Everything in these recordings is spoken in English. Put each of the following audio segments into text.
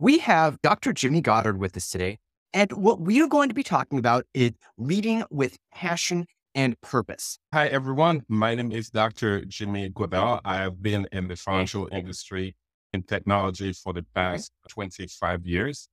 We have Dr. Jimmy Goddard with us today. And what we are going to be talking about is leading with passion and purpose. Hi, everyone. My name is Dr. Jimmy Goddard. I have been in the financial industry in technology for the past 25 years.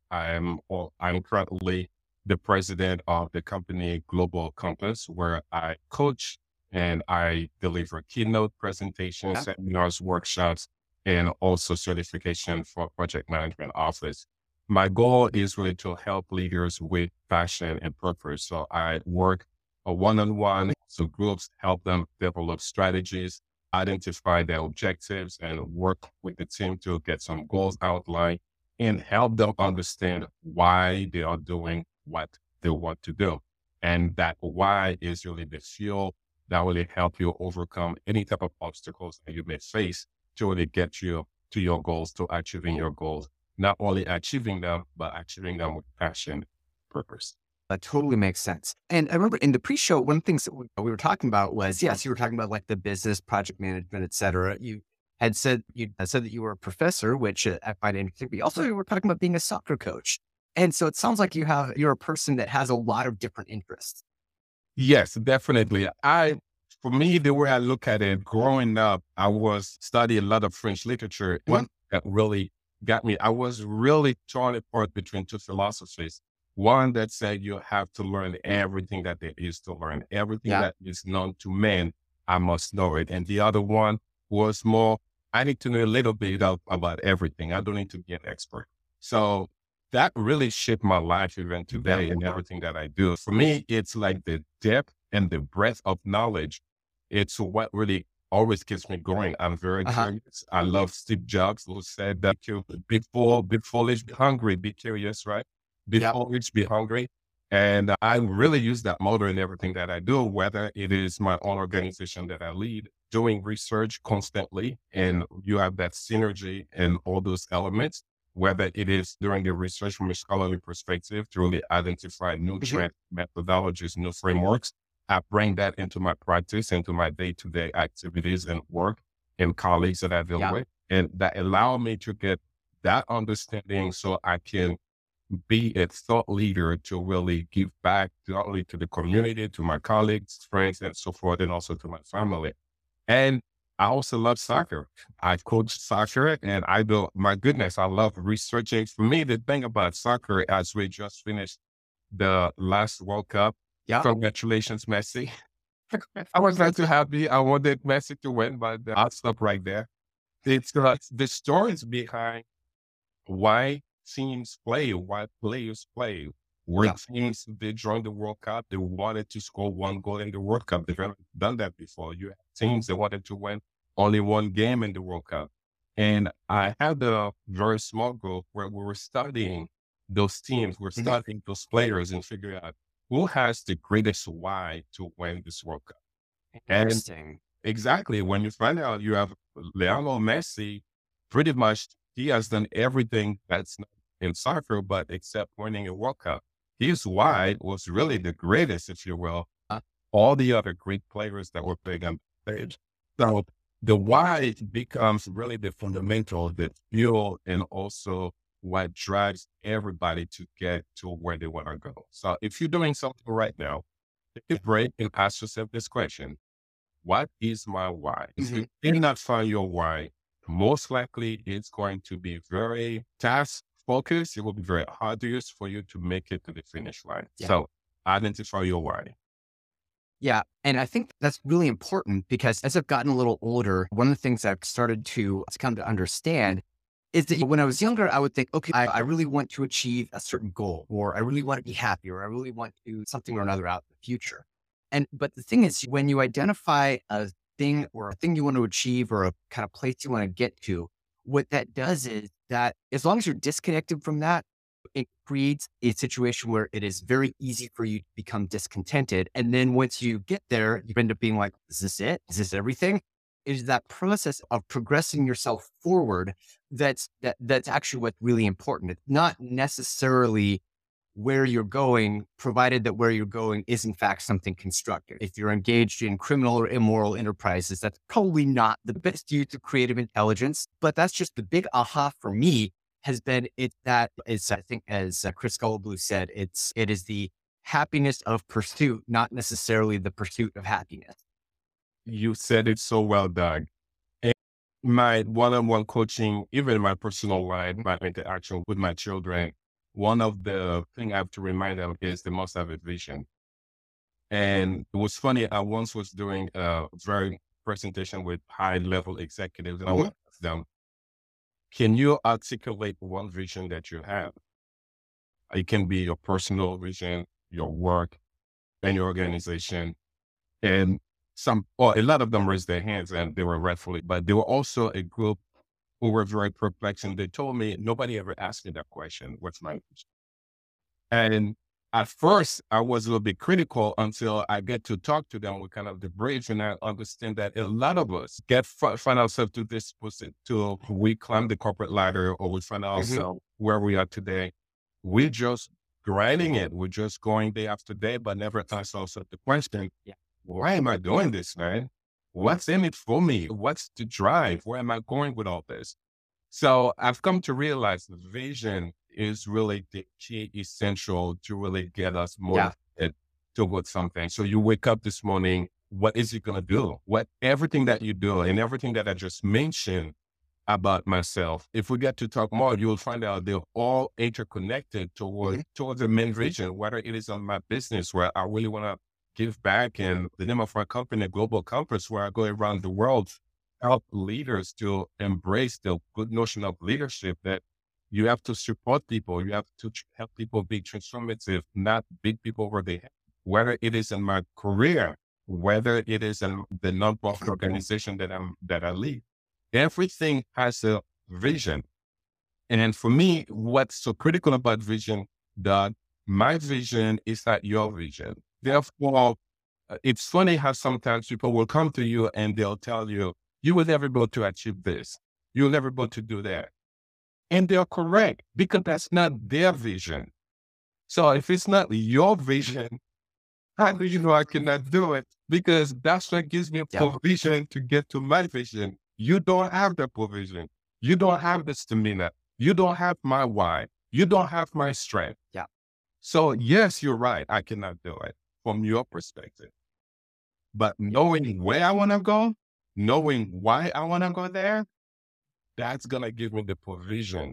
I'm currently the president of the company Global Compass, where I coach and I deliver keynote presentations, Yeah. seminars, workshops, and also certification for project management office. My goal is really to help leaders with passion and purpose. So I work a one-on-one, so groups help them develop strategies, identify their objectives, and work with the team to get some goals outlined and help them understand why they are doing what they want to do. And that why is really the fuel that will help you overcome any type of obstacles that you may face to really get you to your goals, to achieving your goals, not only achieving them, but achieving them with passion, purpose. That totally makes sense. And I remember in the pre-show, one of the things that we were talking about was, yes, you were talking about like the business, project management, et cetera. You had said that you were a professor, which I find interesting. But also, you were talking about being a soccer coach. And so it sounds like you're a person that has a lot of different interests. Yes, definitely. For me, the way I look at it, growing up, I was studying a lot of French literature. Mhm. One that really got me, I was really torn apart between two philosophies. One that said you have to learn everything that there is to learn, everything Yeah. that is known to man, I must know it. And the other one was more, I need to know a little bit about everything. I don't need to be an expert. So that really shaped my life even today and everything that I do. For me, it's like the depth and the breadth of knowledge. It's what really always keeps me going. I'm very Uh-huh. curious. I love Steve Jobs, who said that you be foolish, be hungry, be curious, right? Be Yep. foolish, be hungry. And I really use that motto in everything that I do, whether it is my own organization that I lead, doing research constantly, and you have that synergy and all those elements, whether it is during the research from a scholarly perspective to really identify new Mhm. trend methodologies, new frameworks. I bring that into my practice, into my day-to-day activities and work and colleagues that I deal Yeah. with. And that allow me to get that understanding so I can be a thought leader to really give back not only to the community, to my colleagues, friends, and so forth, and also to my family. And I also love soccer. I coach soccer and I do, my goodness, I love researching. For me, the thing about soccer, as we just finished the last World Cup, Yeah. congratulations, Messi. I was not too happy. I wanted Messi to win, but I'll stop right there. It's the stories behind why teams play, why players play. Were Yeah. teams they joined the World Cup, they wanted to score one goal in the World Cup. They've never done that before. You have teams that wanted to win only one game in the World Cup. And I had a very small group where we were studying those teams, we're Mhm. studying those players and figuring out who has the greatest why to win this World Cup. And Interesting. exactly. When you find out you have Lionel Messi, pretty much he has done everything that's not in soccer, but except winning a World Cup. His why was really the greatest, if you will. All the other great players that were playing on the stage. So the why becomes really the fundamental, the fuel, and also what drives everybody to get to where they want to go. So if you're doing something right now, take a break and ask yourself this question: what is my why? If you Mhm. cannot find your why, most likely it's going to be very task focused. It will be very arduous for you to make it to the finish line. Yeah. So identify your why. Yeah. And I think that's really important because as I've gotten a little older, one of the things I've started to come to understand is that when I was younger, I would think, okay, I really want to achieve a certain goal, or I really want to be happy, or I really want to do something or another out in the future. But the thing is, when you identify a thing or a thing you want to achieve or a kind of place you want to get to, what that does is that as long as you're disconnected from that, it creates a situation where it is very easy for you to become discontented. And then once you get there, you end up being like, is this it? Is this everything? It is that process of progressing yourself forward that's actually what's really important. It's not necessarily where you're going, provided that where you're going is in fact something constructive. If you're engaged in criminal or immoral enterprises, that's probably not the best use of creative intelligence. But that's just the big aha for me has been it that is, I think, as Chris Gulablu said, it is the happiness of pursuit, not necessarily the pursuit of happiness. You said it so well, Doug. And my one-on-one coaching, even in my personal life, my interaction with my children, one of the things I have to remind them is they must have a vision. And it was funny. I once was doing a very presentation with high level executives, and I Mhm. asked them, can you articulate one vision that you have? It can be your personal vision, your work, and your organization. And a lot of them raised their hands and they were rightfully, but there were also a group who were very perplexed. And they told me, nobody ever asked me that question. What's my vision? And at first, I was a little bit critical until I get to talk to them with kind of the bridge, and I understand that a lot of us find ourselves to this position, to we climb the corporate ladder, or we find Mhm. ourselves where we are today. We're just grinding it. We're just going day after day, but never ask ourselves the question: Yeah. why am I doing this, man? What's in it for me? What's the drive? Where am I going with all this? So I've come to realize the vision is really the key essential to really get us Yeah. motivated towards something. So you wake up this morning, what is it going to do? What everything that you do and everything that I just mentioned about myself, if we get to talk more, you'll find out they're all interconnected Mhm. towards the main vision, whether it is on my business where I really want to give back, and the name of my company, Global Compass, where I go around the world, help leaders to embrace the good notion of leadership that you have to support people. You have to help people be transformative, not beat people over the head. Whether it is in my career, whether it is in the nonprofit organization that I lead, everything has a vision. And for me, what's so critical about vision, that my vision is not your vision. Therefore, it's funny how sometimes people will come to you and they'll tell you, you will never be able to achieve this. You'll never be able to do that. And they're correct because that's not their vision. So if it's not your vision, how do you know I cannot do it? Because that's what gives me a Yeah. provision to get to my vision. You don't have the provision. You don't have the stamina. You don't have my why. You don't have my strength. Yeah. So yes, you're right. I cannot do it from your perspective. But knowing where I want to go, knowing why I want to go there, that's going to give me the provision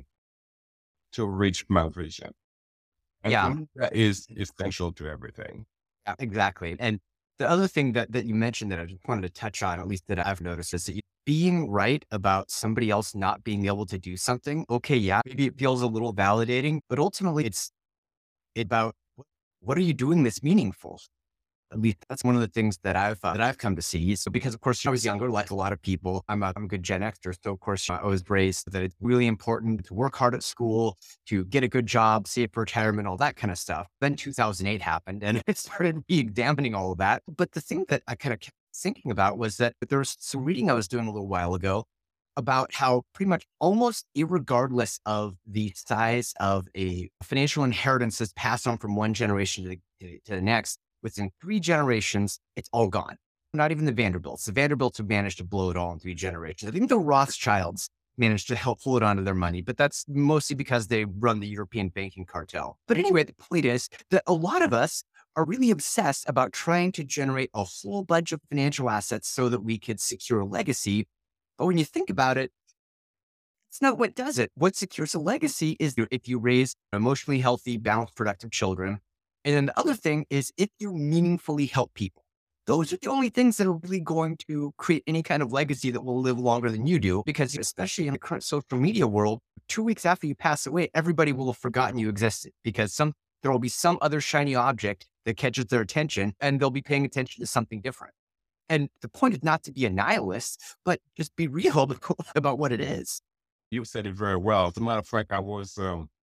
to reach my vision. And for Yeah. me, that is essential to everything. Yeah, exactly. And the other thing that you mentioned that I just wanted to touch on, at least that I've noticed, is that being right about somebody else not being able to do something. Okay, yeah, maybe it feels a little validating, but ultimately it's about what are you doing that's meaningful? At least that's one of the things that I've come to see. So because of course I was younger, like a lot of people, I'm a good Gen Xer. So of course I was raised that it's really important to work hard at school, to get a good job, save for retirement, all that kind of stuff. Then 2008 happened and I started re-examining all of that. But the thing that I kind of kept thinking about was that there was some reading I was doing a little while ago about how pretty much almost irregardless of the size of a financial inheritance that's passed on from one generation to the next, within 3 generations, it's all gone. Not even the Vanderbilts. The Vanderbilts have managed to blow it all in 3 generations. I think the Rothschilds managed to help hold on to their money, but that's mostly because they run the European banking cartel. But anyway, the point is that a lot of us are really obsessed about trying to generate a whole bunch of financial assets so that we could secure a legacy. But when you think about it, it's not what does it. What secures a legacy is if you raise emotionally healthy, balanced, productive children. And then the other thing is if you meaningfully help people. Those are the only things that are really going to create any kind of legacy that will live longer than you do. Because especially in the current social media world, 2 weeks after you pass away, everybody will have forgotten you existed because there will be some other shiny object that catches their attention and they'll be paying attention to something different. And the point is not to be a nihilist, but just be real about what it is. You said it very well. As a matter of fact, I was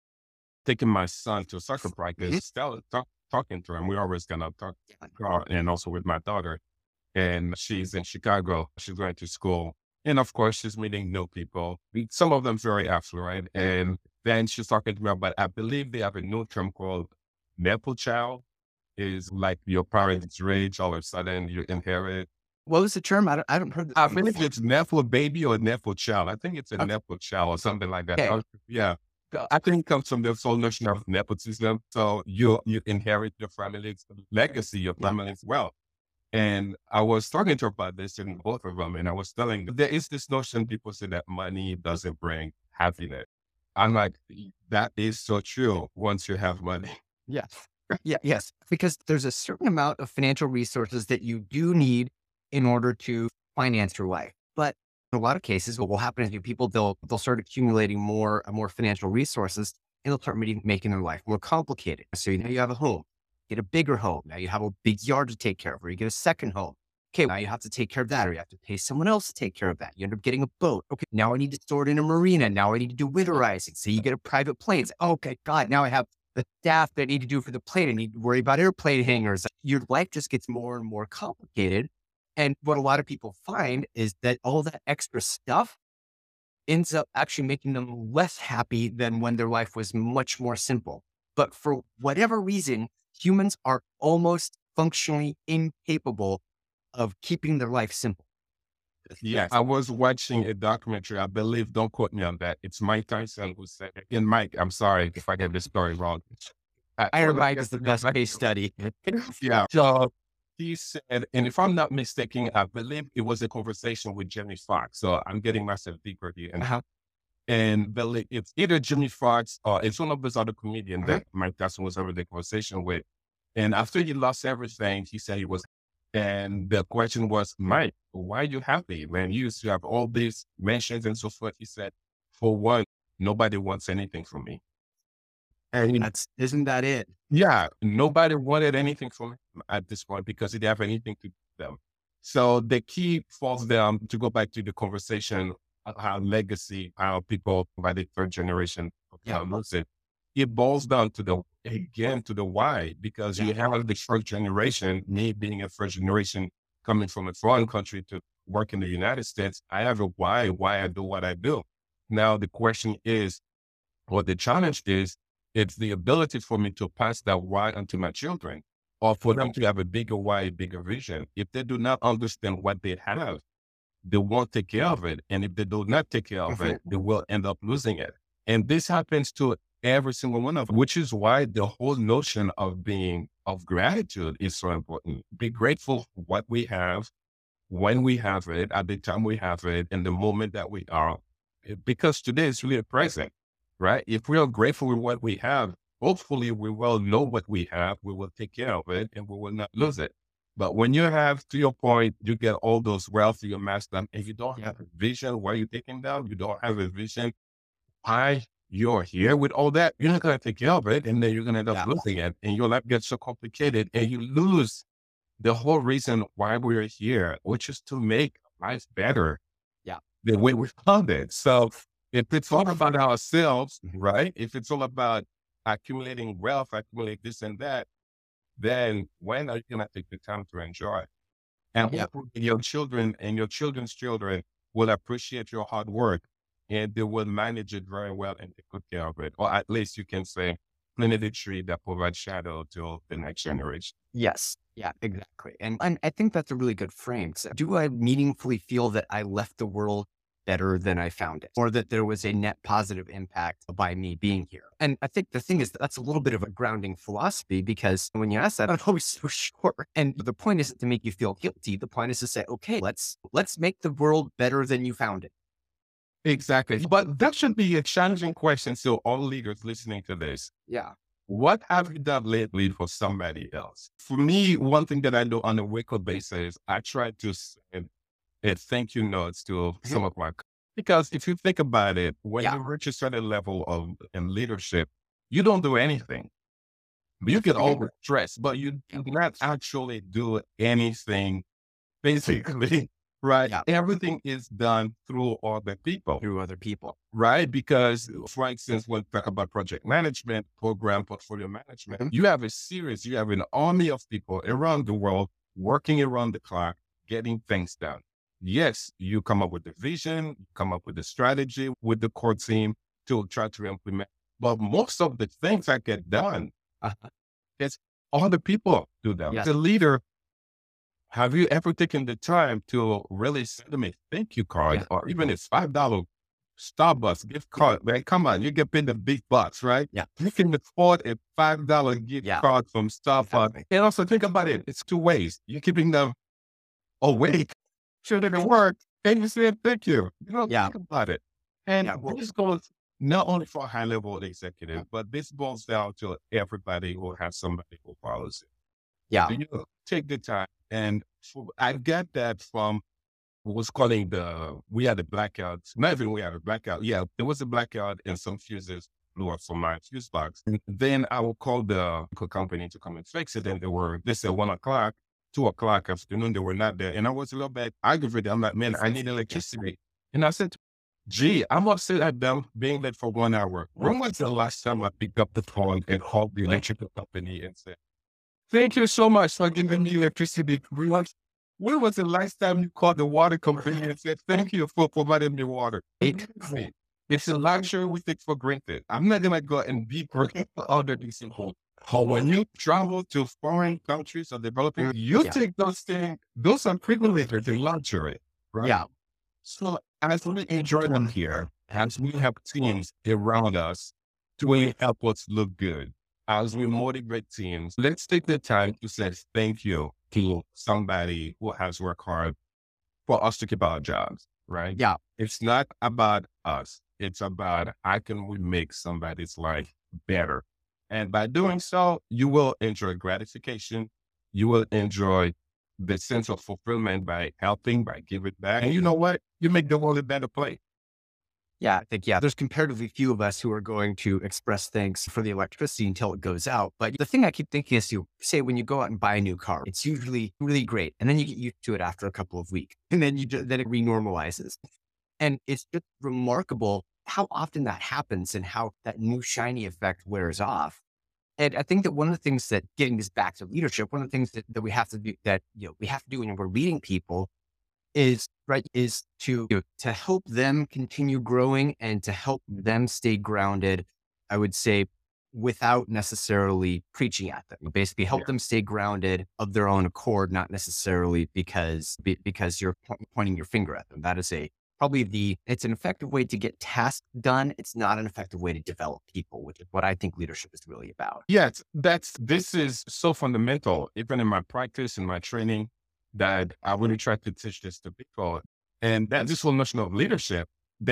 taking my son to a soccer Mhm. practice, talking to him. We always gonna talk, and also with my daughter. And she's in Chicago. She's going to school, and of course, she's meeting new people. Some of them very affluent, and then she's talking to me about. I believe they have a new term called Nepo child. Is like your parents' rich, all of a sudden you inherit. What was the term? I don't heard the I term believe before. it's Nepo baby or Nepo child. I think it's a Okay. Nepo child or something like that. Okay. Yeah. I think it comes from the whole notion of nepotism. So you inherit your family's legacy, your Yeah. family's wealth. And I was talking to her about this in both of them, and I was telling them there is this notion people say that money doesn't bring happiness. I'm like, that is so true once you have money. Yes. Yeah. Yes. Because there's a certain amount of financial resources that you do need in order to finance your life. But in a lot of cases, what will happen is people, they'll start accumulating more financial resources and they'll start making their life more complicated. So now you have a home, get a bigger home. Now you have a big yard to take care of, or you get a second home. Okay, now you have to take care of that, or you have to pay someone else to take care of that. You end up getting a boat. Okay, now I need to store it in a marina. Now I need to do winterizing. So you get a private plane. It's, okay, God, now I have the staff that I need to do for the plane. I need to worry about airplane hangers. Your life just gets more and more complicated. And what a lot of people find is that all that extra stuff ends up actually making them less happy than when their life was much more simple. But for whatever reason, humans are almost functionally incapable of keeping their life simple. Yeah, I was watching a documentary. I believe, don't quote me on that. It's Mike Tyson who said, and Mike, I'm sorry if I get this story wrong. Iron Mike is the best case study. Yeah. So he said, and if I'm not mistaken, I believe it was a conversation with Jimmy Fox. So I'm getting myself deeper here. And believe it's either Jimmy Fox or it's one of those other comedians that Mike Tyson was having the conversation with. And after he lost everything, he said he was, and the question was, Mike, why are you happy? Man, you used to have all these mentions and so forth. He said, for one, nobody wants anything from me. And Isn't that it? yeah, nobody wanted anything from him at this point because he didn't have anything to do with them. So the key for them, to go back to the conversation, how legacy, how people by the third generation lose it, it boils down to the why, because you have the first generation, me being a first generation coming from a foreign country to work in the United States. I have a why I do what I do. Now the question is, or the challenge is, it's the ability for me to pass that why onto my children, or for them to have a bigger why, a bigger vision. If they do not understand what they have, they won't take care of it. And if they do not take care of it, they will end up losing it. And this happens to every single one of them, which is why the whole notion of gratitude is so important. Be grateful for what we have, when we have it, at the time we have it, and the moment that we are, because today is really a present, right? If we are grateful with what we have, hopefully we will know what we have, we will take care of it, and we will not lose it. But when you have, to your point, you get all those wealth, you amass them, and you don't have a vision where you're taking them, you don't have a vision why you're here with all that, you're not going to take care of it, and then you're going to end up losing it, and your life gets so complicated, and you lose the whole reason why we're here, which is to make life better. The way we found it. So if it's all about ourselves, right? If it's all about accumulating wealth, accumulate this and that, then when are you going to take the time to enjoy? And your children and your children's children will appreciate your hard work, and they will manage it very well and take good care of it. Or at least you can say, planted a tree that provides shadow to the next generation. Yes. Yeah, exactly. And I think that's a really good frame. So do I meaningfully feel that I left the world better than I found it, or that there was a net positive impact by me being here? And I think the thing is that's a little bit of a grounding philosophy, because when you ask that, I'm always so sure. And the point isn't to make you feel guilty. The point is to say, okay, let's make the world better than you found it. Exactly. But that should be a challenging question to all leaders listening to this. Yeah. What have you done lately for somebody else? For me, one thing that I do on a weekly basis, I try to send a thank you notes to some of my, because if you think about it, when you reach a certain level of in leadership, you don't do anything. You get overstressed, but you do not actually do anything, basically. Right. Yeah. Everything is done through other people. Right. Because, for instance, when we talk about project management, program portfolio management, you have you have an army of people around the world working around the clock, getting things done. Yes, you come up with the vision, you come up with the strategy with the core team to try to implement. But most of the things that get done, it's other people do them. Yes. The leader, have you ever taken the time to really send them a thank you card, or even a $5 Starbucks gift card, man. Come on, you get paid the big bucks, right? Yeah. You can afford a $5 gift Yeah. card from Starbucks. Exactly. And also think about it. It's two ways. You're keeping them awake. Sure didn't work. And you said, thank you. You know, Yeah. think about it. And Yeah. Well, this goes not only for high level executive, but this boils down to everybody who has somebody who follows it. yeah. So, you know, take the time. And I get that from was calling we had a blackout. Not even we had a blackout. Yeah, there was a blackout and some fuses blew up from my fuse box. And then I will call the company to come and fix it. And they said 1 o'clock, 2 o'clock afternoon, they were not there. And I was a little bit aggravated. I'm like, man, I need electricity. And I said, gee, I'm upset at them being late for 1 hour. When was the last time I picked up the phone and called the electrical company and said, thank you so much for giving me electricity? When was the last time you called the water company and said, thank you for providing me water? It's a luxury we take for granted. I'm not going to go and be working for other these people. But when you travel to foreign countries or developing, you take those things, those are privileges and luxury, right? Yeah. So as we enjoy them here, as we have teams around us to really help us look good, as we motivate teams, let's take the time to say thank you to somebody who has worked hard for us to keep our jobs, right? Yeah. It's not about us. It's about how can we make somebody's life better. And by doing so, you will enjoy gratification. You will enjoy the sense of fulfillment by helping, by giving back. And you know what? You make the world a better place. Yeah. I think, there's comparatively few of us who are going to express thanks for the electricity until it goes out. But the thing I keep thinking is you say when you go out and buy a new car, it's usually really great. And then you get used to it after a couple of weeks and then then it renormalizes. And it's just remarkable how often that happens and how that new shiny effect wears off. And I think that one of the things that getting this back to leadership, one of the things that we have to do we have to do when we're leading people is to help them continue growing and to help them stay grounded. I would say without necessarily preaching at them, basically help them stay grounded of their own accord, not necessarily because you're pointing your finger at them. That is it's an effective way to get tasks done. It's not an effective way to develop people, which is what I think leadership is really about. Yes, this is so fundamental, even in my practice, in my training, that I really try to teach this to people. And that this whole notion of leadership,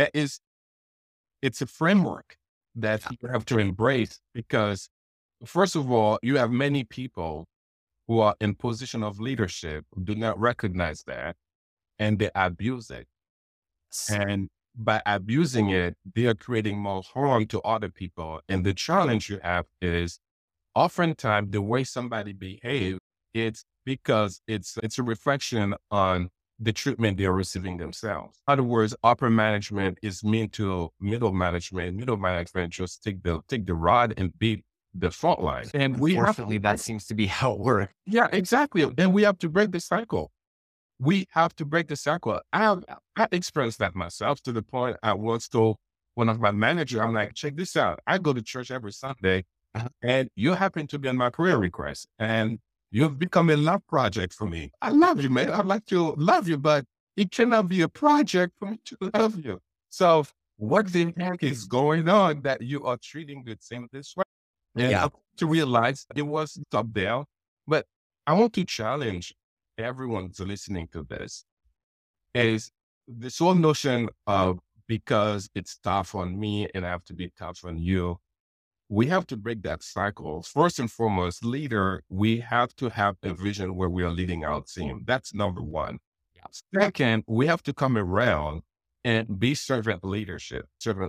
it's a framework that you have to embrace because first of all, you have many people who are in position of leadership who do not recognize that and they abuse it. And by abusing it, they are creating more harm to other people. And the challenge you have is oftentimes the way somebody behaves, it's because it's a reflection on the treatment they're receiving themselves. In other words, upper management is mean to middle management. Middle management just take the rod and beat the front line. And unfortunately, that seems to be how it works. Yeah, exactly. And we have to break the cycle. We have to break the cycle. I experienced that myself to the point I once told one of my managers, I'm like, check this out. I go to church every Sunday and you happen to be on my prayer request and you've become a love project for me. I love you, man. I'd like to love you, but it cannot be a project for me to love you. So what the heck is going on that you are treating the same this way? And I have to realize it was top down, but I want to challenge everyone's listening to this is this whole notion of because it's tough on me and I have to be tough on you. We have to break that cycle. First and foremost, leader, we have to have a vision where we are leading our team. That's number one. Second, we have to come around and be servant leadership.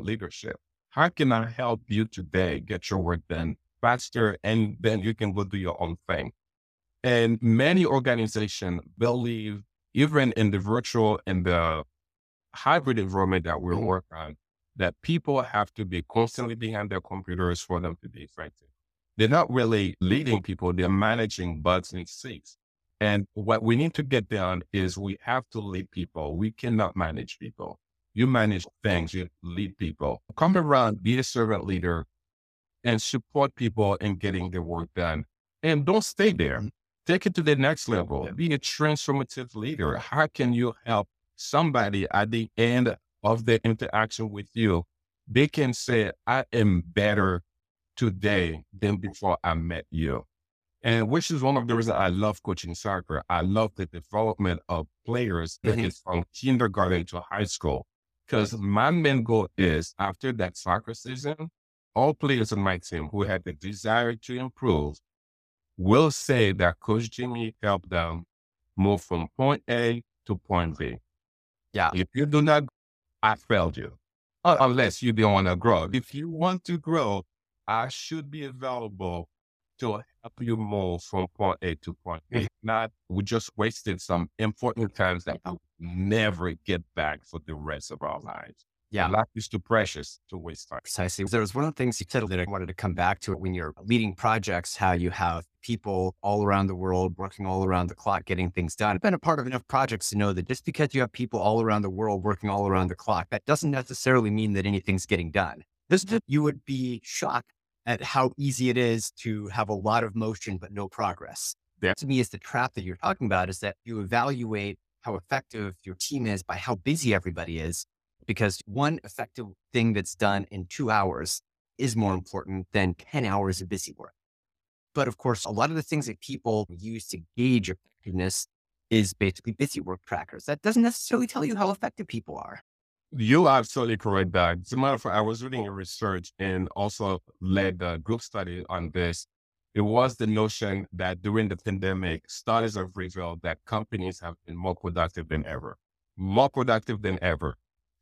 How can I help you today get your work done faster and then you can go do your own thing? And many organizations believe, even in the virtual and the hybrid environment that we're working on, that people have to be constantly behind their computers for them to be effective. They're not really leading people, they're managing butts and seats. And what we need to get done is we have to lead people. We cannot manage people. You manage things, you lead people. Come around, be a servant leader and support people in getting their work done. And don't stay there. Take it to the next level. Be a transformative leader. How can you help somebody at the end of their interaction with you, they can say, I am better today than before I met you. And which is one of the reasons I love coaching soccer. I love the development of players that is from kindergarten to high school. Because my main goal is after that soccer season, all players on my team who had the desire to improve will say that Coach Jimmy helped them move from point A to point B. Yeah. If you do not, I failed you. Unless you don't want to grow. If you want to grow, I should be available to help you move from point A to point B. Not, we just wasted some important times that I'll never get back for the rest of our lives. Yeah. Life is too precious to waste time. Precisely. There was one of the things you said that I wanted to come back to when you're leading projects, how you have people all around the world working all around the clock, getting things done. I've been a part of enough projects to know that just because you have people all around the world working all around the clock, that doesn't necessarily mean that anything's getting done. You would be shocked at how easy it is to have a lot of motion, but no progress. That to me is the trap that you're talking about, is that you evaluate how effective your team is by how busy everybody is. Because one effective thing that's done in 2 hours is more important than 10 hours of busy work. But of course, a lot of the things that people use to gauge effectiveness is basically busy work trackers. That doesn't necessarily tell you how effective people are. You are absolutely correct, Doug. As a matter of fact, I was reading a research and also led a group study on this. It was the notion that during the pandemic, studies have revealed that companies have been more productive than ever. More productive than ever.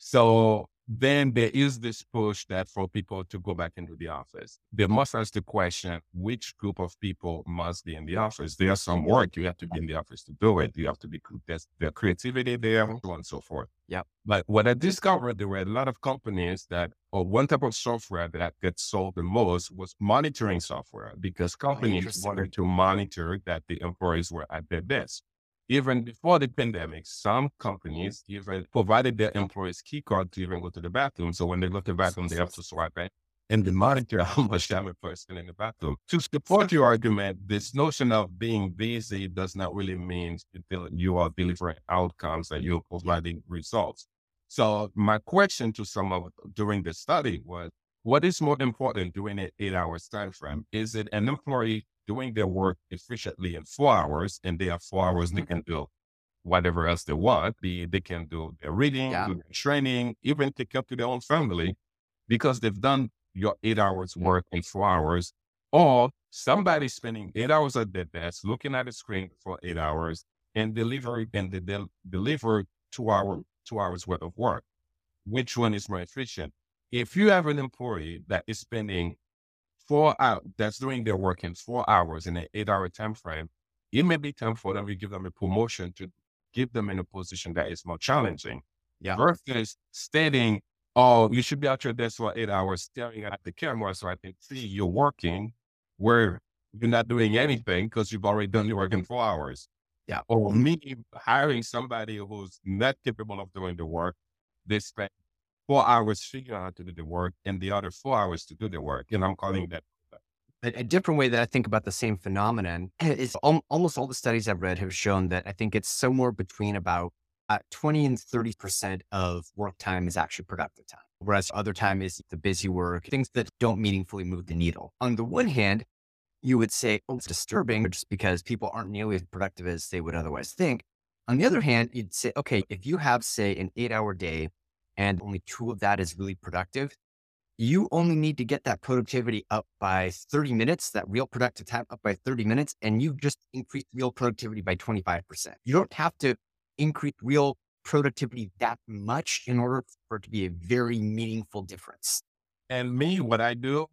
So then there is this push that for people to go back into the office. They must ask the question, which group of people must be in the office? There's some work. You have to be in the office to do it. You have to be, there's the creativity there, so on and so forth. Yeah. But what I discovered, there were a lot of companies that, or one type of software that gets sold the most was monitoring software, because companies wanted to monitor that the employees were at their best. Even before the pandemic, some companies even provided their employees key card to even go to the bathroom. So when they go to the bathroom, they have to swipe it and they monitor how much time a person in the bathroom. To support your argument, this notion of being busy does not really mean you are delivering outcomes and you're providing results. So my question to someone during the study was, what is more important during an 8 hours time frame? Is it an employee doing their work efficiently in 4 hours, and they have 4 hours, they can do whatever else they want. They can do their reading, do their training, even take care to their own family, because they've done your 8 hours work in 4 hours, or somebody spending 8 hours at their desk, looking at a screen for 8 hours and deliver 2 hours worth of work. Which one is more efficient? If you have an employee that is spending 4 hours, that's doing their work in 4 hours in an 8 hour time frame, it may be time for them to give them a promotion to give them in a position that is more challenging. Versus stating, oh, you should be out your desk for 8 hours staring at the camera so I can see you're working, where you're not doing anything because you've already done your work in 4 hours. Or me hiring somebody who's not capable of doing the work, they spend 4 hours figuring out how to do the work and the other 4 hours to do the work. And I'm calling that. A different way that I think about the same phenomenon is almost all the studies I've read have shown that I think it's somewhere between about 20 and 30% of work time is actually productive time, whereas other time is the busy work, things that don't meaningfully move the needle. On the one hand, you would say, oh, it's disturbing just because people aren't nearly as productive as they would otherwise think. On the other hand, you'd say, okay, if you have, say, an 8-hour day and only 2 of that is really productive, you only need to get that productivity up by 30 minutes, that real productive time up by 30 minutes, and you've just increased real productivity by 25%. You don't have to increase real productivity that much in order for it to be a very meaningful difference. And me, what I do,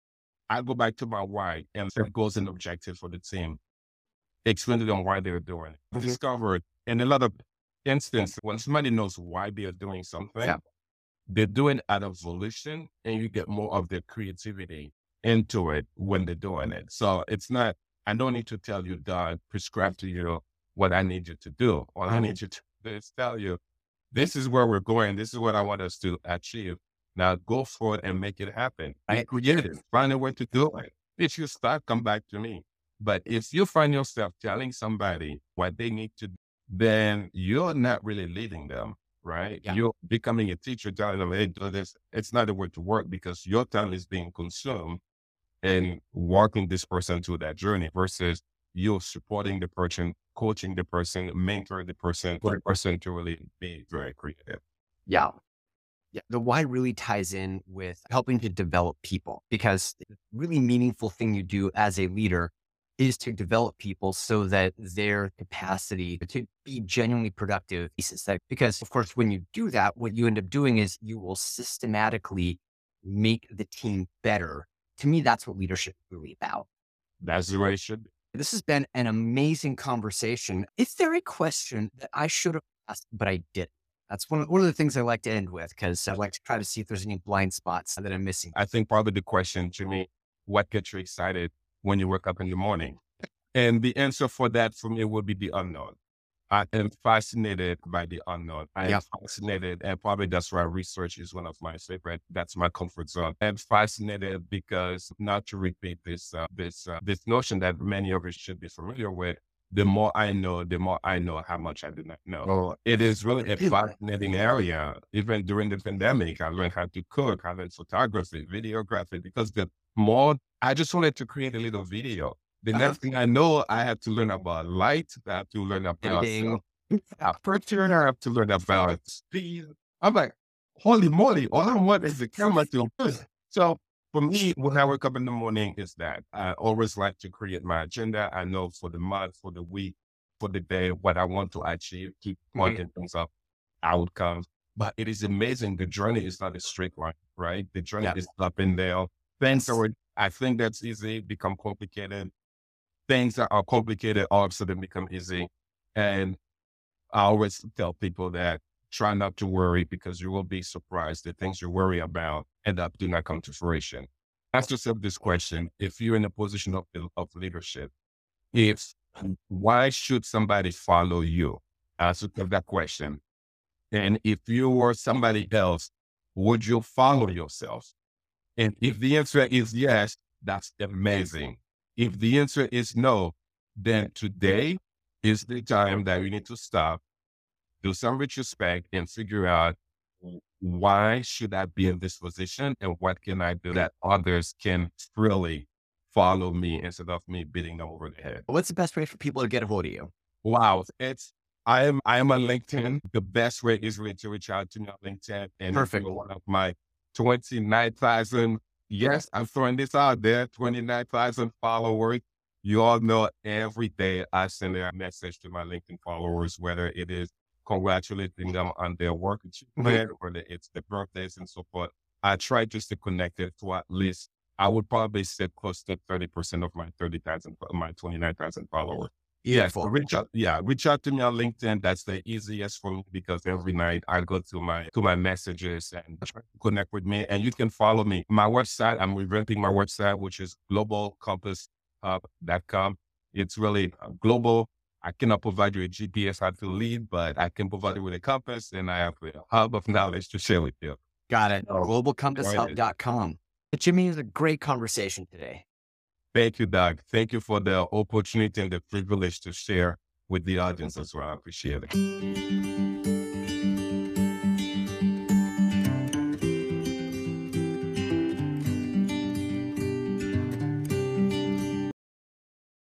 I go back to my why and set goals and objectives for the team. Explain to them why they're doing it. Discovered in a lot of instances, when somebody knows why they're doing something, they're doing it out of volition, and you get more of their creativity into it when they're doing it. So it's not, I don't need to tell you, Doug, prescribe to you what I need you to do. All I need you to do is tell you, this is where we're going. This is what I want us to achieve. Now go for it and make it happen. Be creative. Find a way to do it. If you start, come back to me. But if you find yourself telling somebody what they need to do, then you're not really leading them, right? Yeah. You're becoming a teacher, telling them, hey, do this. It's not a way to work because your time is being consumed and walking this person through that journey versus you supporting the person, coaching the person, mentoring the person, for the person to really be very creative. Yeah. Yeah. The why really ties in with helping to develop people because the really meaningful thing you do as a leader is to develop people so that their capacity to be genuinely productive is that because of course, when you do that, what you end up doing is you will systematically make the team better. To me, that's what leadership is really about. That's the way it should be. This has been an amazing conversation. Is there a question that I should have asked, but I didn't? That's one of the things I like to end with because I like to try to see if there's any blind spots that I'm missing. I think probably the question, Jimmy, what gets you excited when you wake up in the morning? And the answer for that for me would be the unknown. I am fascinated by the unknown. I am Yeah. fascinated, and probably that's why research is one of my favorite. That's my comfort zone. I'm fascinated because not to repeat this notion that many of us should be familiar with. The more I know, the more I know how much I do not know. Oh, It is really a fascinating area. Even during the pandemic, I learned how to cook, I learned photography, videography, because the more I just wanted to create a little video. The next thing I know, I have to learn about light. I have to learn about editing. aperture. I have to learn about speed. I'm like, holy moly, all I want is the camera to. So for me, when I wake up in the morning, is that I always like to create my agenda. I know for the month, for the week, for the day, what I want to achieve, keep pointing things up, outcomes. But it is amazing. The journey is not a straight line, right? The journey Yeah. is up and down. Things are, I think that's easy, become complicated. Things that are complicated all of a sudden become easy. And I always tell people that try not to worry because you will be surprised the things you worry about end up do not come to fruition. Ask yourself this question. If you're in a position of leadership, if why should somebody follow you? Ask yourself that question. And if you were somebody else, would you follow yourself? And if the answer is yes, that's amazing. If the answer is no, then today is the time that you need to stop, do some retrospect and figure out why should I be in this position and what can I do that others can freely follow me instead of me beating them over the head. What's the best way for people to get a hold of you? Wow. I am on LinkedIn. The best way is really to reach out to me on LinkedIn. And Perfect. if you're one of my 29,000, yes, I'm throwing this out there, 29,000 followers. You all know every day I send a message to my LinkedIn followers, whether it is congratulating them on their work achievement, whether it's their birthdays and so forth. I try just to connect it to at least, I would probably say close to 30% of my 30,000, my 29,000 followers. Yes, Beautiful. reach out to me on LinkedIn. That's the easiest for me because every night I go to my messages and try to connect with me. And you can follow me. My website, I'm revamping my website, which is globalcomposshub.com. It's really global. I cannot provide you a GPS how to lead, but I can provide you with a compass and I have a hub of knowledge to share with you. Got it. Oh, Globalcomposshub.com. Jimmy, it was a great conversation today. Thank you, Doug. Thank you for the opportunity and the privilege to share with the audience as well. I appreciate it.